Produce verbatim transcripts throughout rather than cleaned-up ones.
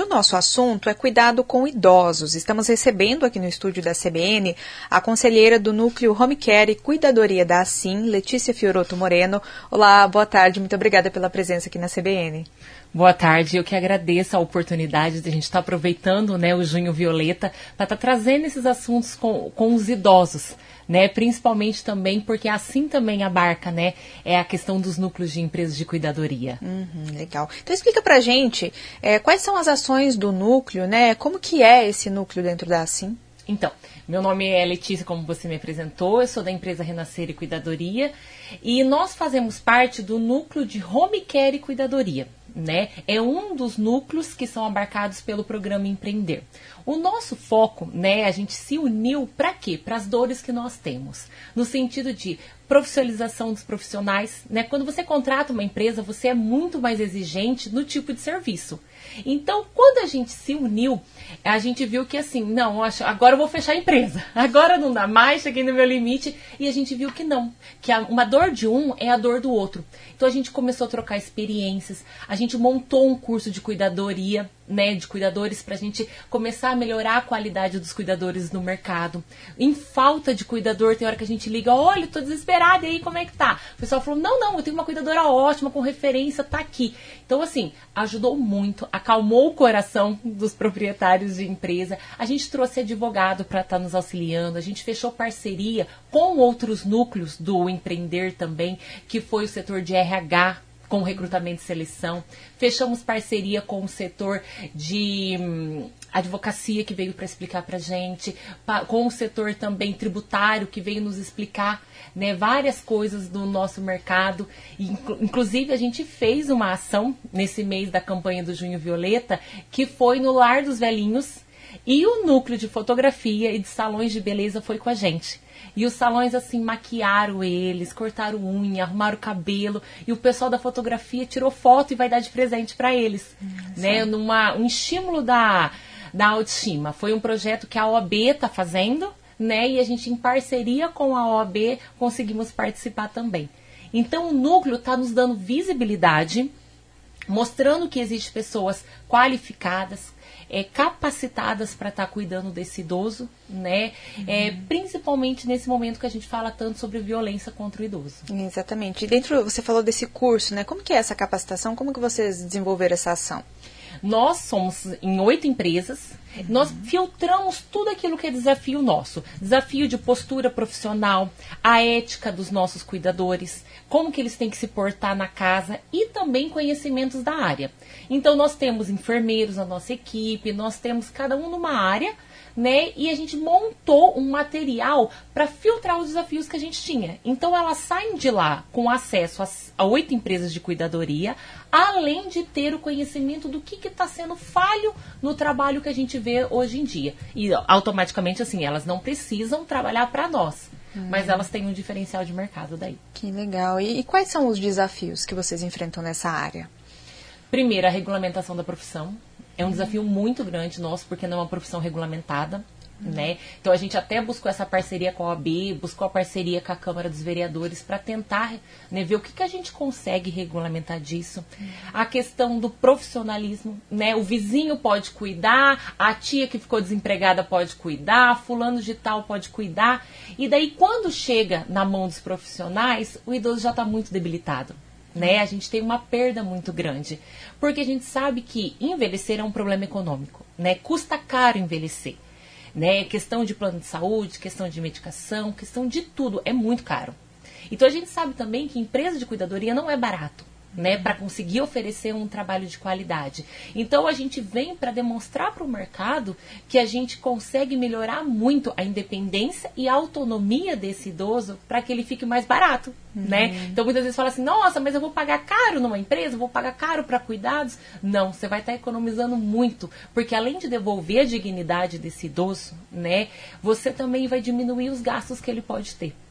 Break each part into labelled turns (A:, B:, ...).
A: nosso assunto é cuidado com idosos. Estamos recebendo aqui no estúdio da C B N a conselheira do Núcleo Home Care e Cuidadoria da Assim, Letícia Fioroto Moreno. Olá, boa tarde, muito obrigada pela presença aqui na C B N.
B: Boa tarde, eu que agradeço a oportunidade de a gente estar aproveitando, né, o Junho Violeta para estar trazendo esses assuntos com, com os idosos, né, principalmente também porque assim também abarca, né, é a questão dos núcleos de empresas de cuidadoria.
A: Uhum, legal. Então explica pra gente é, quais são as ações do núcleo, né, como que é esse núcleo dentro da Assim?
B: Então, meu nome é Letícia, como você me apresentou, eu sou da empresa Renascer e Cuidadoria e nós fazemos parte do núcleo de Home Care e Cuidadoria. Né? É um dos núcleos que são abarcados pelo programa Empreender. O nosso foco, né, a gente se uniu para quê? Para as dores que nós temos, no sentido de profissionalização dos profissionais, né? Quando você contrata uma empresa, você é muito mais exigente no tipo de serviço. Então, quando a gente se uniu, a gente viu que assim, não, agora eu vou fechar a empresa, agora não dá mais, cheguei no meu limite, e a gente viu que não, que uma dor de um é a dor do outro. Então a gente começou a trocar experiências, a gente montou um curso de cuidadoria, né, de cuidadores, para a gente começar a melhorar a qualidade dos cuidadores no mercado. Em falta de cuidador, tem hora que a gente liga, olha, eu tô desesperada, e aí como é que tá? O pessoal falou, não, não, eu tenho uma cuidadora ótima, com referência, tá aqui. Então assim, ajudou muito, acalmou o coração dos proprietários de empresa. A gente trouxe advogado para estar nos auxiliando, a gente fechou parceria com outros núcleos do Empreender também, que foi o setor de R H, com recrutamento e seleção. Fechamos parceria com o setor de hum, advocacia, que veio para explicar para a gente, pa, com o setor também tributário, que veio nos explicar, né, várias coisas do nosso mercado. Inclu- inclusive, a gente fez uma ação nesse mês da campanha do Junho Violeta, que foi no Lar dos Velhinhos, e o núcleo de fotografia e de salões de beleza foi com a gente. E os salões, assim, maquiaram eles, cortaram unha, arrumaram o cabelo. E o pessoal da fotografia tirou foto e vai dar de presente para eles. Nossa. Né? Numa, um estímulo da, da autoestima. Foi um projeto que a O A B está fazendo, né? E a gente, em parceria com a O A B, conseguimos participar também. Então, o núcleo está nos dando visibilidade, mostrando que existem pessoas qualificadas, É, capacitadas para estar tá cuidando desse idoso, né? Uhum. É, principalmente nesse momento que a gente fala tanto sobre violência contra o idoso.
A: Exatamente. E dentro, você falou desse curso, né? Como que é essa capacitação? Como que vocês desenvolveram essa ação?
B: Nós somos em oito empresas, uhum. Nós filtramos tudo aquilo que é desafio nosso. Desafio de postura profissional, a ética dos nossos cuidadores, como que eles têm que se portar na casa e também conhecimentos da área. Então nós temos enfermeiros na nossa equipe, nós temos cada um numa área, né? E a gente montou um material para filtrar os desafios que a gente tinha. Então elas saem de lá com acesso a oito empresas de cuidadoria, além de ter o conhecimento do que está sendo falho no trabalho que a gente vê hoje em dia. E automaticamente, assim, elas não precisam trabalhar para nós, hum. mas elas têm um diferencial de mercado daí.
A: Que legal. E, e quais são os desafios que vocês enfrentam nessa área?
B: Primeiro, a regulamentação da profissão. É um desafio muito grande nosso, porque não é uma profissão regulamentada, uhum. né? Então, a gente até buscou essa parceria com a O A B, buscou a parceria com a Câmara dos Vereadores para tentar, né, ver o que, que a gente consegue regulamentar disso. Uhum. A questão do profissionalismo, né? O vizinho pode cuidar, a tia que ficou desempregada pode cuidar, fulano de tal pode cuidar. E daí, quando chega na mão dos profissionais, o idoso já está muito debilitado. Né? A gente tem uma perda muito grande, porque a gente sabe que envelhecer é um problema econômico, né? Custa caro envelhecer, né? Questão de plano de saúde, questão de medicação, questão de tudo, é muito caro. Então a gente sabe também que empresa de cuidadoria não é barato, né, para conseguir oferecer um trabalho de qualidade. Então a gente vem para demonstrar para o mercado que a gente consegue melhorar muito a independência e a autonomia desse idoso para que ele fique mais barato, uhum. né? Então muitas vezes fala assim, nossa, mas eu vou pagar caro numa empresa, vou pagar caro para cuidados. Não, você vai estar economizando muito, porque além de devolver a dignidade desse idoso, né, você também vai diminuir os gastos que ele pode ter.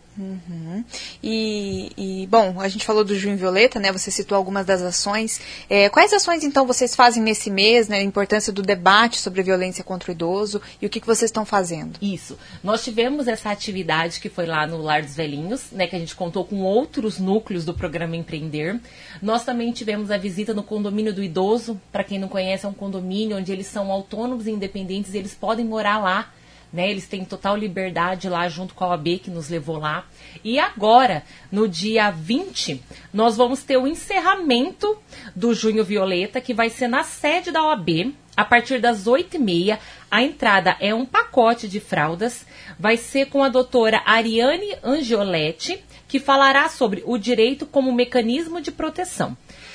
A: Uhum. E, e, bom, a gente falou do Junho Violeta, né? Você citou algumas das ações. É, quais ações, então, vocês fazem nesse mês, né? A importância do debate sobre a violência contra o idoso e o que, que vocês estão fazendo?
B: Isso. Nós tivemos essa atividade que foi lá no Lar dos Velhinhos, né? Que a gente contou com outros núcleos do programa Empreender. Nós também tivemos a visita no condomínio do idoso. Para quem não conhece, é um condomínio onde eles são autônomos e independentes e eles podem morar lá. Né, eles têm total liberdade lá junto com a O A B que nos levou lá. E agora, no dia vinte, nós vamos ter o encerramento do Junho Violeta, que vai ser na sede da O A B, a partir das oito e meia. A entrada é um pacote de fraldas. Vai ser com a doutora Ariane Angioletti, que falará sobre o direito como mecanismo de proteção.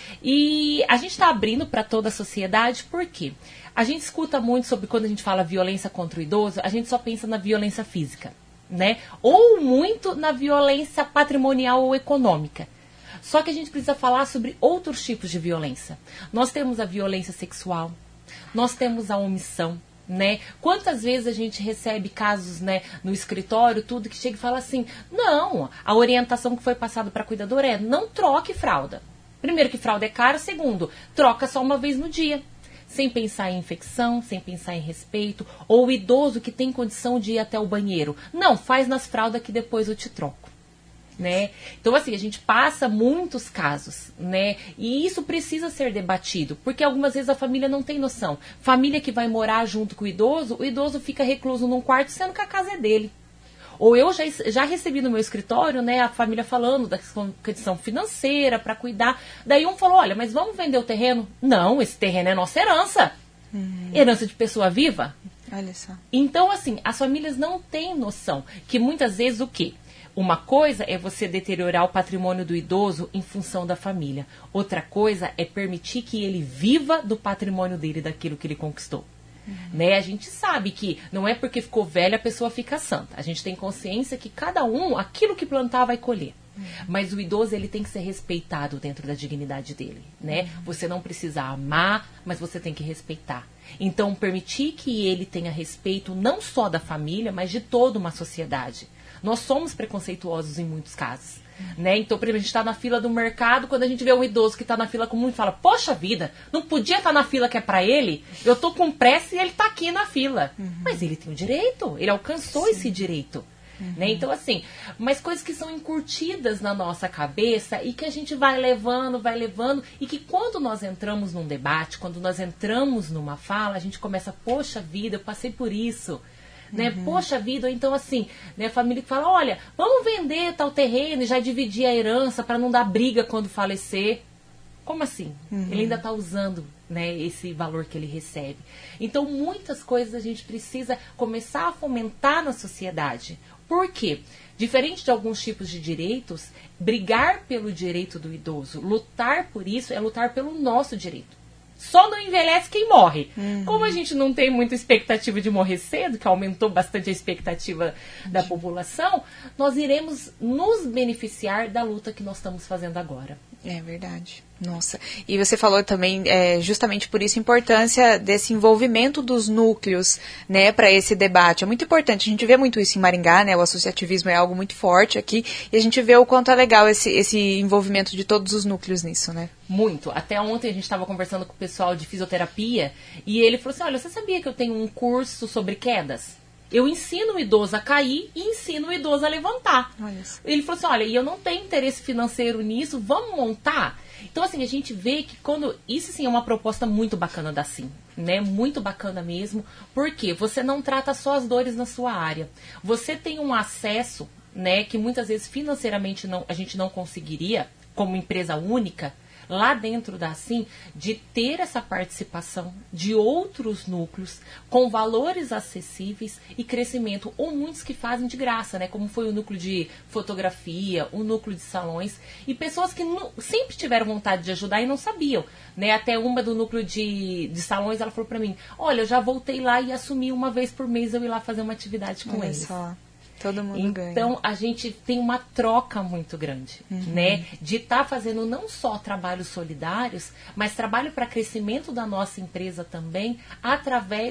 B: E a gente está abrindo para toda a sociedade, por quê? A gente escuta muito sobre quando a gente fala violência contra o idoso, a gente só pensa na violência física, né? Ou muito na violência patrimonial ou econômica. Só que a gente precisa falar sobre outros tipos de violência. Nós temos a violência sexual, nós temos a omissão, né? Quantas vezes a gente recebe casos, né, no escritório, tudo que chega e fala assim, não, a orientação que foi passada para a cuidadora é não troque fralda. Primeiro que fralda é caro, segundo, troca só uma vez no dia. Sem pensar em infecção, sem pensar em respeito, ou o idoso que tem condição de ir até o banheiro. Não, faz nas fraldas que depois eu te troco. Né? Então, assim, a gente passa muitos casos, né? E isso precisa ser debatido, porque algumas vezes a família não tem noção. Família que vai morar junto com o idoso, o idoso fica recluso num quarto, sendo que a casa é dele. Ou eu já, já recebi no meu escritório, né, a família falando da condição financeira para cuidar. Daí um falou, olha, mas vamos vender o terreno? Não, esse terreno é nossa herança. Uhum. Herança de pessoa viva.
A: Olha só.
B: Então, assim, as famílias não têm noção que muitas vezes o quê? Uma coisa é você deteriorar o patrimônio do idoso em função da família. Outra coisa é permitir que ele viva do patrimônio dele, daquilo que ele conquistou. Uhum. Né? A gente sabe que não é porque ficou velha a pessoa fica santa. A gente tem consciência que cada um, aquilo que plantar vai colher. Uhum. Mas o idoso, ele tem que ser respeitado dentro da dignidade dele, né? Uhum. Você não precisa amar, mas você tem que respeitar. Então, permitir que ele tenha respeito não só da família, mas de toda uma sociedade. Nós somos preconceituosos em muitos casos. Né? Então, por exemplo, a gente está na fila do mercado, quando a gente vê um idoso que está na fila comum e fala, poxa vida, não podia estar tá na fila que é para ele, eu tô com pressa e ele está aqui na fila. Uhum. Mas ele tem o direito, ele alcançou Sim. esse direito. Uhum. Né? Então, assim, mas coisas que são encurtidas na nossa cabeça e que a gente vai levando, vai levando, e que quando nós entramos num debate, quando nós entramos numa fala, a gente começa, poxa vida, eu passei por isso. Né? Uhum. Poxa vida, ou então assim, né, a família que fala, olha, vamos vender tal terreno e já dividir a herança para não dar briga quando falecer. Como assim? Uhum. Ele ainda está usando, né, esse valor que ele recebe. Então, muitas coisas a gente precisa começar a fomentar na sociedade. Por quê? Diferente de alguns tipos de direitos, brigar pelo direito do idoso, lutar por isso, é lutar pelo nosso direito. Só não envelhece quem morre. Uhum. Como a gente não tem muita expectativa de morrer cedo, que aumentou bastante a expectativa da Sim. população, nós iremos nos beneficiar da luta que nós estamos fazendo agora.
A: É verdade. Nossa. E você falou também, é, justamente por isso, a importância desse envolvimento dos núcleos, né, para esse debate. É muito importante. A gente vê muito isso em Maringá, né? O associativismo é algo muito forte aqui. E a gente vê o quanto é legal esse, esse envolvimento de todos os núcleos nisso, né?
B: Muito. Até ontem a gente estava conversando com o pessoal de fisioterapia e ele falou assim, olha, você sabia que eu tenho um curso sobre quedas? Eu ensino o idoso a cair e ensino o idoso a levantar. Ele falou assim, olha, e eu não tenho interesse financeiro nisso, vamos montar? Então, assim, a gente vê que quando... Isso, sim, é uma proposta muito bacana da Sim, né? Muito bacana mesmo, porque você não trata só as dores na sua área. Você tem um acesso, né, que muitas vezes financeiramente não, a gente não conseguiria, como empresa única, lá dentro da Sim, de ter essa participação de outros núcleos com valores acessíveis e crescimento, ou muitos que fazem de graça, né? Como foi o núcleo de fotografia, o núcleo de salões, e pessoas que não, sempre tiveram vontade de ajudar e não sabiam, né? Até uma do núcleo de, de salões, ela falou pra mim, olha, eu já voltei lá e assumi uma vez por mês eu ir lá fazer uma atividade com
A: Olha
B: eles.
A: Só. Todo mundo
B: então,
A: ganha.
B: Então, a gente tem uma troca muito grande, uhum. né? De estar tá fazendo não só trabalhos solidários, mas trabalho para crescimento da nossa empresa também, através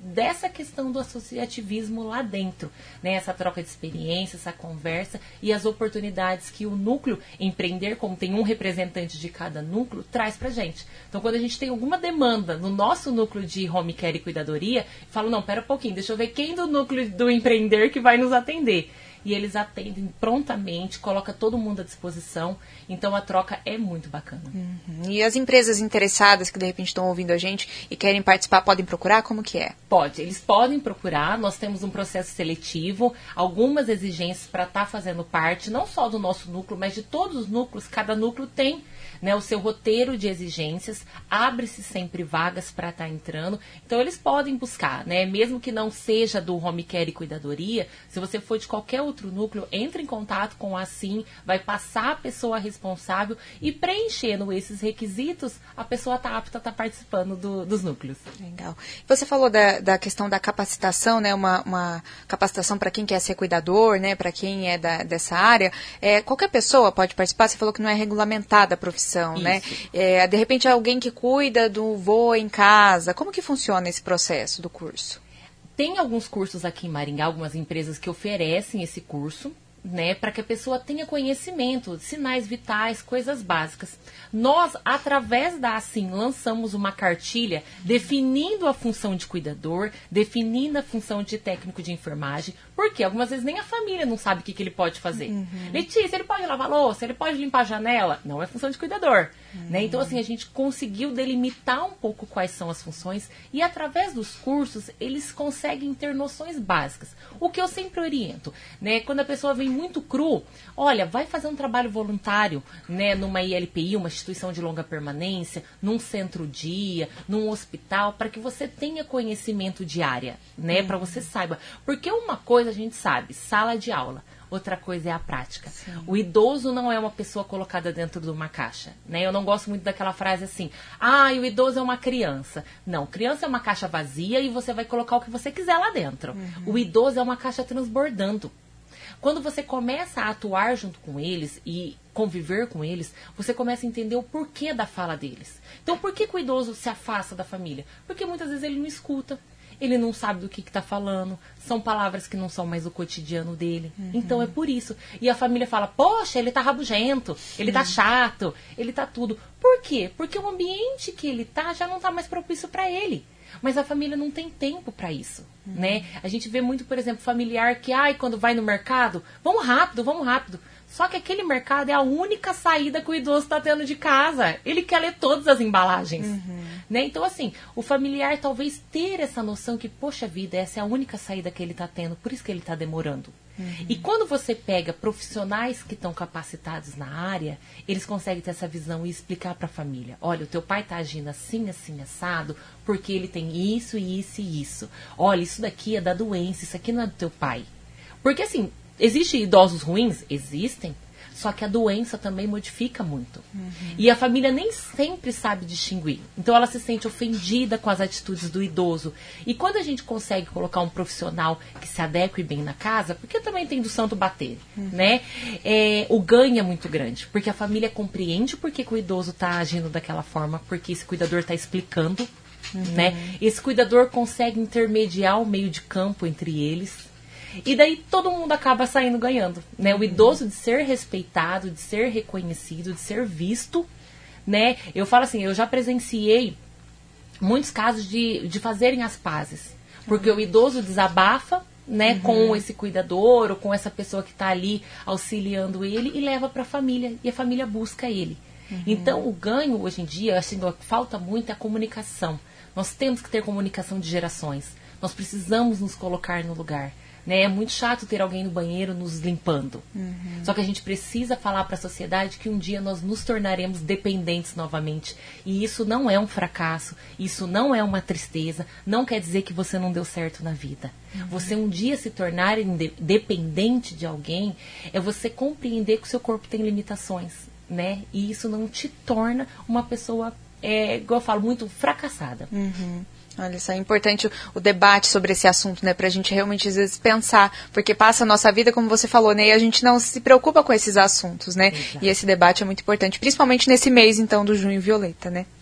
B: dessa questão do associativismo lá dentro, né? Essa troca de experiência, essa conversa e as oportunidades que o núcleo empreender, como tem um representante de cada núcleo, traz pra gente. Então, quando a gente tem alguma demanda no nosso núcleo de home care e cuidadoria, eu falo, não, pera um pouquinho, deixa eu ver quem do núcleo do empreender que vai nos atender. E eles atendem prontamente, coloca todo mundo à disposição. Então, a troca é muito bacana.
A: Uhum. E as empresas interessadas que, de repente, estão ouvindo a gente e querem participar, podem procurar? Como que é?
B: Pode. Eles podem procurar. Nós temos um processo seletivo, algumas exigências para estar tá fazendo parte, não só do nosso núcleo, mas de todos os núcleos. Cada núcleo tem, né, o seu roteiro de exigências. Abre-se sempre vagas para estar tá entrando. Então, eles podem buscar, né? Mesmo que não seja do home care e cuidadoria, se você for de qualquer outro outro núcleo, entre em contato com a Assim, vai passar a pessoa responsável e preenchendo esses requisitos, a pessoa está apta a estar tá participando do, dos núcleos.
A: Legal. Você falou da, da questão da capacitação, né? Uma, uma capacitação para quem quer ser cuidador, né? Para quem é da, dessa área. É, qualquer pessoa pode participar? Você falou que não é regulamentada a profissão, Isso. né? É, de repente, alguém que cuida do voo em casa. Como que funciona esse processo do curso?
B: Tem alguns cursos aqui em Maringá, algumas empresas que oferecem esse curso, né, para que a pessoa tenha conhecimento, sinais vitais, coisas básicas. Nós, através da Assim, lançamos uma cartilha definindo a função de cuidador, definindo a função de técnico de enfermagem, porque algumas vezes nem a família não sabe o que, que ele pode fazer. Uhum. Letícia, ele pode lavar louça, ele pode limpar a janela? Não é função de cuidador. Uhum. Né? Então, assim, a gente conseguiu delimitar um pouco quais são as funções e, através dos cursos, eles conseguem ter noções básicas. O que eu sempre oriento, né? Quando a pessoa vem muito cru, olha, vai fazer um trabalho voluntário, né, numa I L P I, uma instituição de longa permanência, num centro-dia, num hospital, para que você tenha conhecimento de área, né, uhum. para você saiba. Porque uma coisa a gente sabe, sala de aula. Outra coisa é a prática. Sim. O idoso não é uma pessoa colocada dentro de uma caixa, né? Eu não gosto muito daquela frase assim, ah, o idoso é uma criança. Não, criança é uma caixa vazia e você vai colocar o que você quiser lá dentro. Uhum. O idoso é uma caixa transbordando. Quando você começa a atuar junto com eles e conviver com eles, você começa a entender o porquê da fala deles. Então, por que, que o idoso se afasta da família? Porque muitas vezes ele não escuta. Ele não sabe do que está falando, são palavras que não são mais o cotidiano dele. Uhum. Então é por isso. E a família fala, poxa, ele tá rabugento, ele tá chato, ele tá tudo. Por quê? Porque o ambiente que ele tá já não tá mais propício para ele. Mas a família não tem tempo para isso, uhum. né? A gente vê muito, por exemplo, familiar que, ai, quando vai no mercado, vamos rápido, vamos rápido. Só que aquele mercado é a única saída que o idoso está tendo de casa. Ele quer ler todas as embalagens. Uhum. Né? Então, assim, o familiar talvez ter essa noção que, poxa vida, essa é a única saída que ele está tendo, por isso que ele está demorando. Uhum. E quando você pega profissionais que estão capacitados na área, eles conseguem ter essa visão e explicar para a família. Olha, o teu pai está agindo assim, assim, assado, porque ele tem isso, isso e isso. Olha, isso daqui é da doença, isso aqui não é do teu pai. Porque, assim, existem idosos ruins? Existem. Só que a doença também modifica muito. Uhum. E a família nem sempre sabe distinguir. Então ela se sente ofendida com as atitudes do idoso. E quando a gente consegue colocar um profissional que se adeque bem na casa, porque também tem do santo bater, uhum. né? É, o ganho é muito grande. Porque a família compreende por que, que o idoso está agindo daquela forma, porque esse cuidador está explicando. Uhum. Né? Esse cuidador consegue intermediar o meio de campo entre eles. E daí todo mundo acaba saindo ganhando, né? O idoso de ser respeitado, de ser reconhecido, de ser visto, né? Eu falo assim, eu já presenciei muitos casos de, de fazerem as pazes. Porque uhum. o idoso desabafa, né, uhum. com esse cuidador ou com essa pessoa que está ali auxiliando ele e leva para a família. E a família busca ele. Uhum. Então, o ganho hoje em dia, assim, o que falta muito é a comunicação. Nós temos que ter comunicação de gerações. Nós precisamos nos colocar no lugar. Né? É muito chato ter alguém no banheiro nos limpando. Uhum. Só que a gente precisa falar para a sociedade que um dia nós nos tornaremos dependentes novamente. E isso não é um fracasso, isso não é uma tristeza, não quer dizer que você não deu certo na vida. Uhum. Você um dia se tornar dependente de alguém é você compreender que o seu corpo tem limitações. Né? E isso não te torna uma pessoa, é, igual eu falo, muito fracassada.
A: Uhum. Olha, isso é importante o debate sobre esse assunto, né, pra gente realmente às vezes pensar, porque passa a nossa vida, como você falou, né, e a gente não se preocupa com esses assuntos, né, Exato. E esse debate é muito importante, principalmente nesse mês, então, do Junho Violeta, né.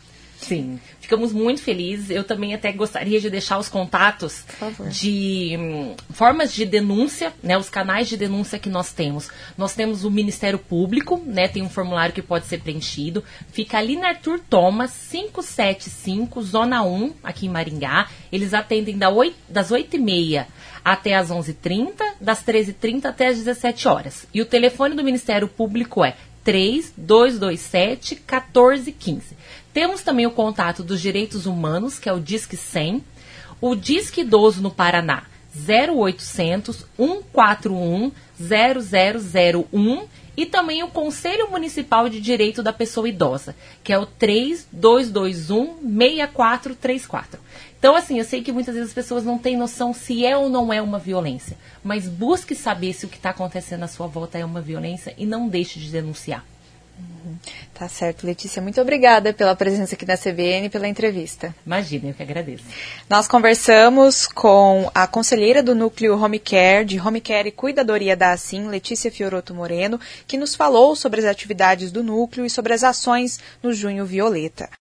B: Sim, ficamos muito felizes. Eu também até gostaria de deixar os contatos de hum, formas de denúncia, né, os canais de denúncia que nós temos. Nós temos o Ministério Público, né, tem um formulário que pode ser preenchido. Fica ali na Arthur Thomas, quinhentos e setenta e cinco, Zona um, aqui em Maringá. Eles atendem das oito e meia até as onze e trinta, das treze e trinta até as dezessete horas. E o telefone do Ministério Público é três dois dois sete, um quatro um cinco. Temos também o contato dos Direitos Humanos, que é o Disque cem, o Disque Idoso no Paraná, zero oitocentos, cento e quarenta e um, zero zero zero um, e também o Conselho Municipal de Direito da Pessoa Idosa, que é o três dois dois um, seis quatro três quatro. Então, assim, eu sei que muitas vezes as pessoas não têm noção se é ou não é uma violência, mas busque saber se o que está acontecendo à sua volta é uma violência e não deixe de denunciar.
A: Uhum. Tá certo, Letícia. Muito obrigada pela presença aqui na C B N e pela entrevista.
B: Imagina, eu que agradeço.
A: Nós conversamos com a conselheira do Núcleo Home Care, de Home Care e Cuidadoria da Assim, Letícia Fioroto Moreno, que nos falou sobre as atividades do núcleo e sobre as ações no Junho Violeta.